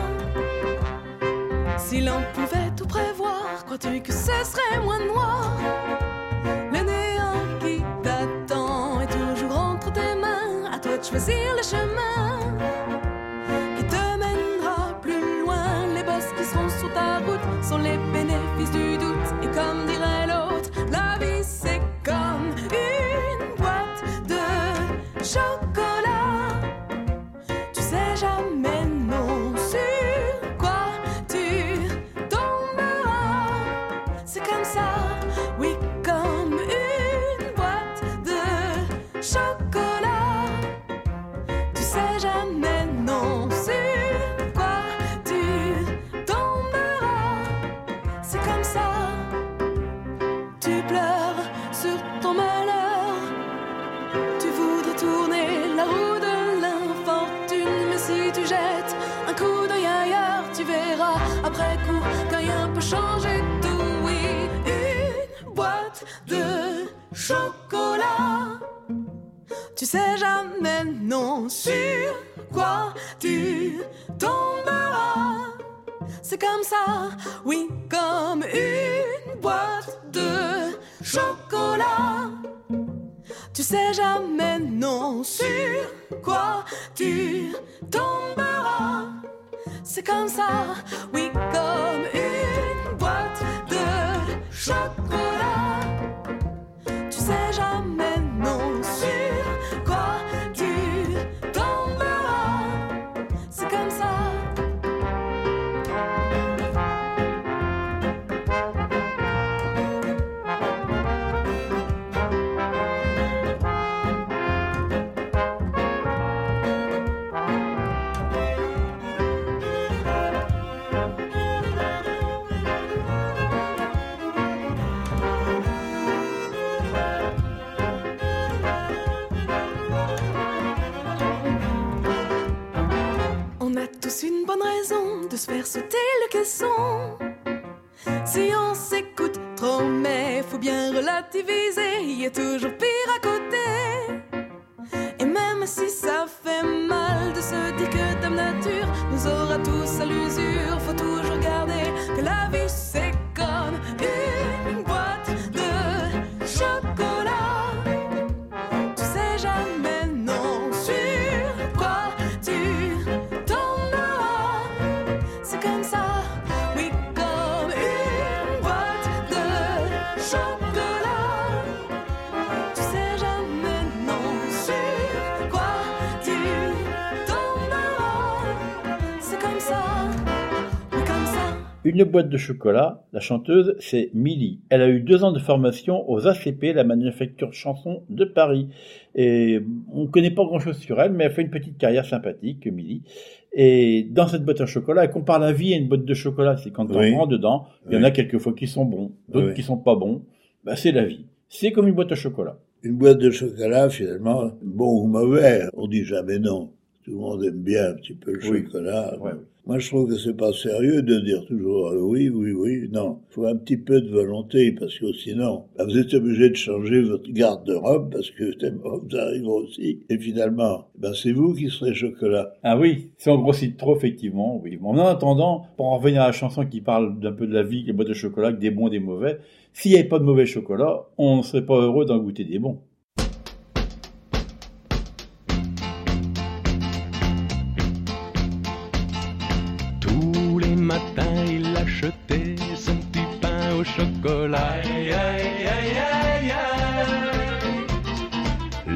Si l'on pouvait tout prévoir, crois-tu que ce serait moins noir? Le néant qui t'attend est toujours entre tes mains. À toi de choisir le chemin qui te mènera plus loin. Les bosses qui seront sur ta route sont les bénéfices du doute. Et comme dirait l'autre, la vie c'est comme une boîte de chocolat. Tu sais jamais non sur quoi tu tomberas. C'est comme ça, oui, comme une boîte de chocolat. Tu sais jamais non sur quoi tu tomberas. C'est comme ça. Tu pleures sur ton malheur. Tu voudrais tourner la roue de l'infortune. Mais si tu jettes un coup d'œil ailleurs, tu verras après coup qu'un rien peut changer tout. Oui, une boîte de chocolat. Tu sais jamais non sur quoi tu tomberas. C'est comme ça, oui, comme une boîte de chocolat. Tu sais jamais non sur quoi tu tomberas. C'est comme ça, oui, comme une boîte de chocolat. Tu sais jamais non sur quoi tu tomberas. C'est comme ça. On a tous une bonne raison de se faire sauter le caisson. Si on s'écoute trop, mais faut bien relativiser, il y a toujours pire à côté. Et même si ça fait mal de se dire que Dame Nature nous aura tous à l'usure, faut toujours garder que la vie c'est comme une boîte de chocolat. Tu sais jamais non sur quoi tu tomberas. C'est comme ça, oui, comme une boîte de chocolat. Tu sais jamais non sur quoi tu tomberas. C'est comme ça, oui, comme ça. Une boîte de chocolat, la chanteuse, c'est Milly. Elle a eu deux ans de formation aux A C P, la manufacture chanson de Paris. Et on ne connaît pas grand-chose sur elle, mais elle fait une petite carrière sympathique, Milly. Et dans cette boîte à chocolat, elle compare la vie à une boîte de chocolat. C'est quand on Oui. prend dedans, il y en Oui. a quelques fois qui sont bons, d'autres Oui. qui sont pas bons. Bah, c'est la vie. C'est comme une boîte à chocolat. Une boîte de chocolat, finalement, bon ou mauvais, on dit jamais non. Tout le monde aime bien un petit peu le Oui. chocolat. Ouais, oui. Moi, je trouve que c'est pas sérieux de dire toujours euh, oui, oui, oui. Non, il faut un petit peu de volonté, parce que sinon, bah, vous êtes obligé de changer votre garde-robe, parce que vous arrivez aussi. Et finalement, bah, c'est vous qui serez chocolat. Ah oui, si on grossit trop, effectivement, oui. En attendant, pour en revenir à la chanson qui parle d'un peu de la vie, les boîtes de chocolat, des bons, des mauvais, s'il n'y avait pas de mauvais chocolat, on ne serait pas heureux d'en goûter des bons. Tous les matins, il achetait son petit pain au chocolat. Aïe, aïe, aïe, aïe, aïe.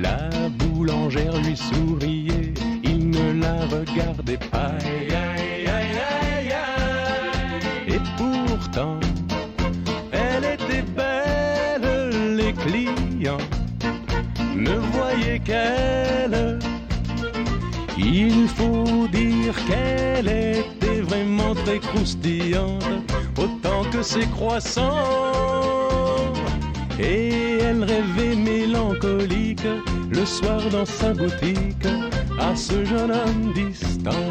boulangère lui souriait, il ne la regardait pas. Aïe, aïe, aïe, aïe, aïe. Et pourtant, elle était belle, les clients ne voyaient qu'elle. Il faut dire qu'elle était vraiment très croustillante, autant que ses croissants. Et elle rêvait mélancolique le soir dans sa boutique à ce jeune homme distant.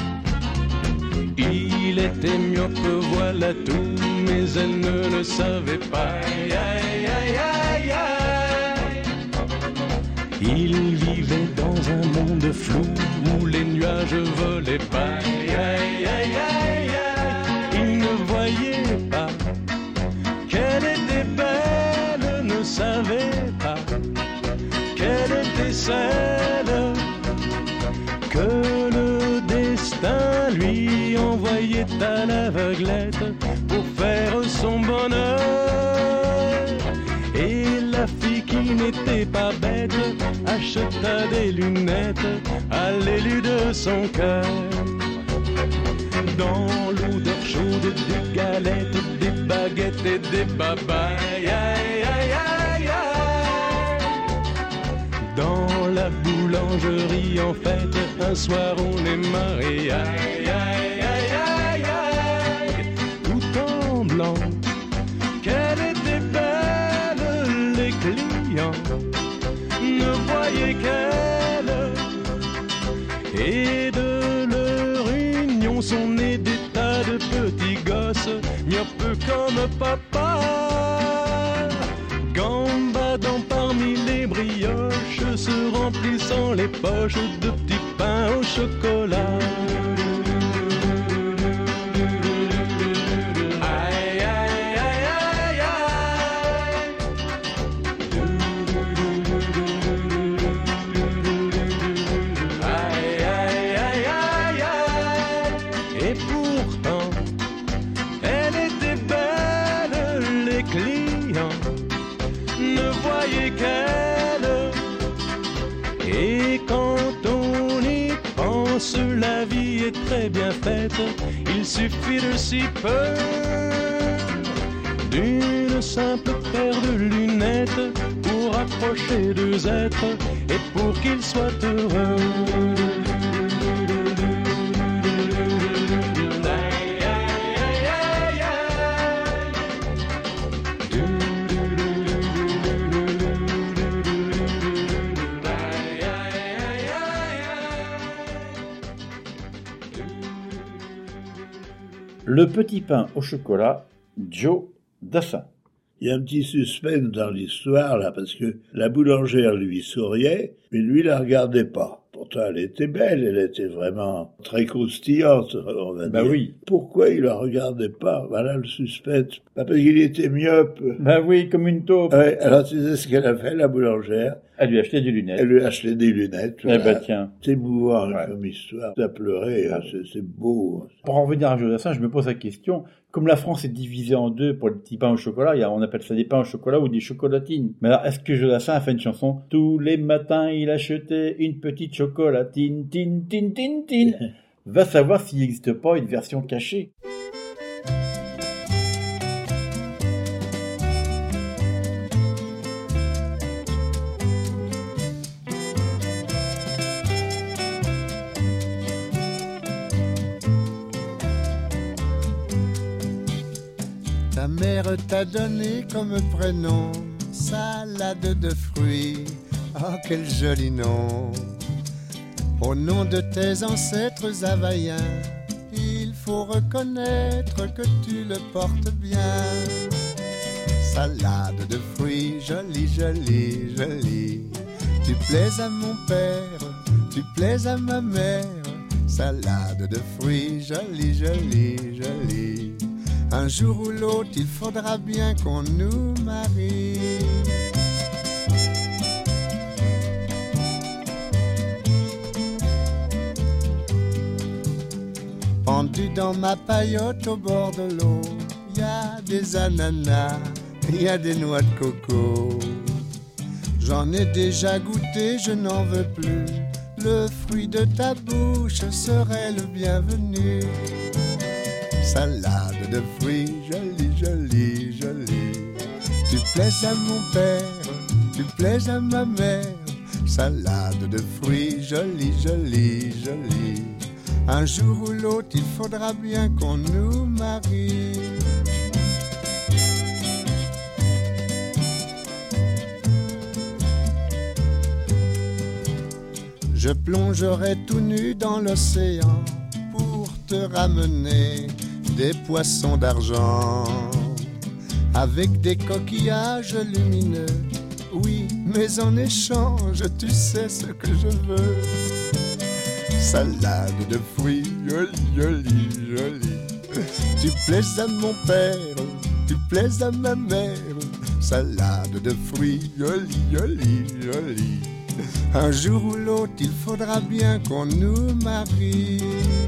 Il était myope, voilà tout, mais elle ne le savait pas. Aïe, aïe, aïe, aïe, aïe. Il vivait dans un monde flou où les nuages volaient pas. Aïe, aïe, aïe, aïe, aïe. Il ne voyait pas qu'elle était belle, ne savait pas qu'elle était celle que le destin lui envoyait à l'aveuglette pour faire son bonheur. Et la fille qui n'était pas bête acheta des lunettes à l'élu de son cœur. Dans l'odeur chaude des galettes, des baguettes et des babayes. Aïe, aïe, aïe, aïe. Dans la boulangerie en fête, un soir on est mariés. Aïe, aïe, aïe, aïe, aïe. Tout en blanc, qu'elle était belle, les clients ne voyaient qu'elle. Et de leur union sont nés des tas de petits gosses, myopes comme papa, gambadant parmi les brioches, se remplissant les poches de petits pains au chocolat. Aïe, aïe, aïe, aïe, aïe. Aïe, aïe, aïe, aïe, aïe. Et pourtant, elle était belle, les clients ne voyaient qu'elle. Et quand on y pense, la vie est très bien faite. Il suffit de si peu, d'une simple paire de lunettes pour accrocher deux êtres et pour qu'ils soient heureux. Le petit pain au chocolat, Joe Dassin. Il y a un petit suspense dans l'histoire, là, parce que la boulangère lui souriait, mais lui la regardait pas. Pourtant, elle était belle, elle était vraiment très croustillante, on va Bah dire. oui. Pourquoi il la regardait pas? Voilà le suspense. Bah parce qu'il était myope. Ben oui, comme une taupe. Ouais, alors tu sais ce qu'elle a fait, la boulangère? Elle lui a acheté des lunettes. Elle lui a acheté des lunettes. Eh voilà. ben tiens. C'est émouvant, hein, Ouais. comme histoire. Ça pleurait, hein, c'est, c'est beau. Pour en revenir à Joe Dassin, je me pose la question, comme la France est divisée en deux pour le petit pain au chocolat, il y a, on appelle ça des pains au chocolat ou des chocolatines. Mais alors, est-ce que Joe Dassin a fait une chanson? Tous les matins, il achetait une petite chocolatine, tin, tin, tin, tin. Va savoir s'il n'existe pas une version cachée. Ta mère t'a donné comme prénom salade de fruits. Oh, quel joli nom! Au nom de tes ancêtres havaïens, il faut reconnaître que tu le portes bien. Salade de fruits, jolie, jolie, jolie. Tu plais à mon père, tu plais à ma mère. Salade de fruits, jolie, jolie, jolie. Un jour ou l'autre, il faudra bien qu'on nous marie. Pendu dans ma paillote au bord de l'eau, y a des ananas, y a des noix de coco. J'en ai déjà goûté, je n'en veux plus. Le fruit de ta bouche serait le bienvenu. Salade de fruits, jolie, jolie, jolie. Tu plais à mon père, tu plais à ma mère. Salade de fruits, jolie, jolie, jolie. Un jour ou l'autre, il faudra bien qu'on nous marie. Je plongerai tout nu dans l'océan pour te ramener des poissons d'argent avec des coquillages lumineux. Oui, mais en échange, tu sais ce que je veux. Salade de fruits, jolie, jolie, jolie. Tu plais à mon père, tu plais à ma mère. Salade de fruits, jolie, jolie, jolie. Un jour ou l'autre, il faudra bien qu'on nous marie.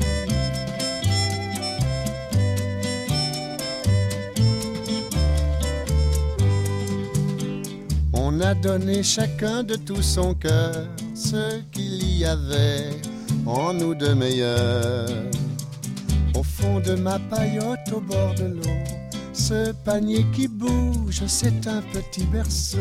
On a donné chacun de tout son cœur ce qu'il y avait en nous de meilleur. Au fond de ma paillote au bord de l'eau, ce panier qui bouge, c'est un petit berceau.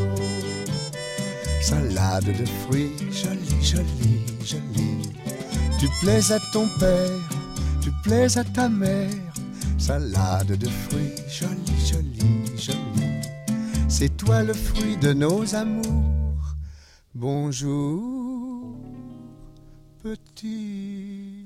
Salade de fruits, jolie, jolie, jolie. Tu plais à ton père, tu plais à ta mère. Salade de fruits, jolie, jolie, jolie. C'est toi le fruit de nos amours. Bonjour, petit.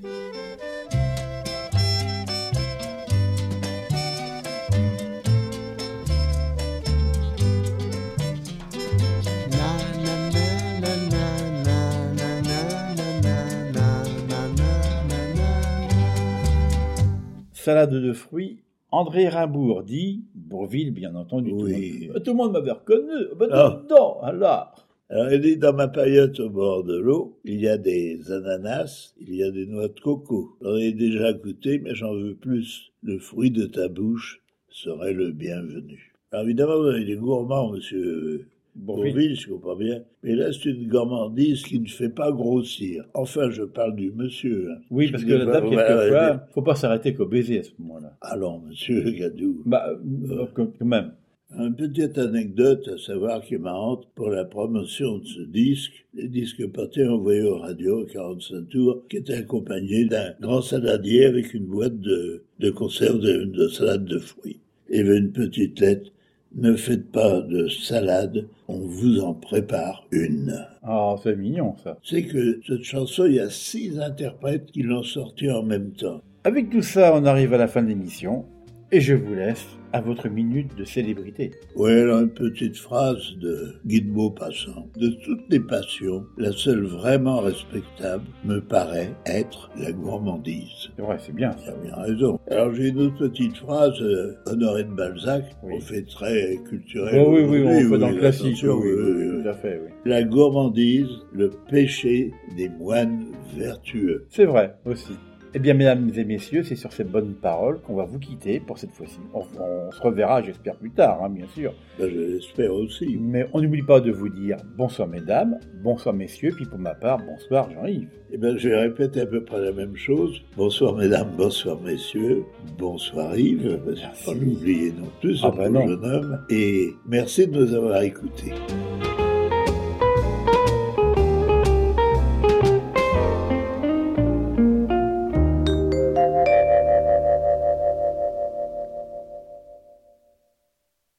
Salade de fruits, André Rimbourg dit, Bourvil bien entendu, Oui. tout, le monde, tout le monde m'avait reconnu, ben, Ah. dedans, alors. Alors, il dit, dans ma paillote au bord de l'eau, il y a des ananas, il y a des noix de coco. J'en ai déjà goûté, mais j'en veux plus. Le fruit de ta bouche serait le bienvenu. Alors, évidemment, vous avez des gourmands, monsieur Bourvil. Bourvil, je comprends bien. Mais là, c'est une gourmandise qui ne fait pas grossir. Enfin, je parle du monsieur. Hein. Oui, parce que Je la dis dame, pas- voilà, quelquefois, faut pas s'arrêter qu'au baiser à ce moment-là. Allons, monsieur Gadou. Bah, euh, quand quand même. Une petite anecdote à savoir qui est marrante, pour la promotion de ce disque, les disques portés envoyés aux radios, quarante-cinq tours, qui était accompagné d'un grand saladier avec une boîte de, de conserve de, de salade de fruits. Il y avait une petite lettre, ne faites pas de salade, on vous en prépare une. Ah, c'est mignon, ça. C'est que cette chanson, il y a six interprètes qui l'ont sortie en même temps. Avec tout ça, on arrive à la fin de l'émission, et je vous laisse à votre minute de célébrité. Oui, alors une petite phrase de Guy de Maupassant. De toutes les passions, la seule vraiment respectable me paraît être la gourmandise. C'est vrai, c'est bien Il ça. a bien raison. Alors j'ai une autre petite phrase, euh, Honoré de Balzac, Oui. on fait très culturel. Oh, oui, oui, on aujourd'hui, fait dans le classique. attention, Oui, oui, oui, oui, oui. tout à fait, oui. La gourmandise, le péché des moines vertueux. C'est vrai, aussi. Eh bien, mesdames et messieurs, c'est sur ces bonnes paroles qu'on va vous quitter pour cette fois-ci. On, on se reverra, j'espère, plus tard, hein, bien sûr. Ben, je l'espère aussi. Mais on n'oublie pas de vous dire bonsoir, mesdames, bonsoir, messieurs, puis pour ma part, bonsoir, Jean-Yves. Eh bien, je vais répéter à peu près la même chose. Bonsoir mesdames, bonsoir messieurs, bonsoir Yves, parce qu'il ne faut pas l'oublier non plus, Ah ce ben beau non. jeune homme. Et merci de nous avoir écoutés.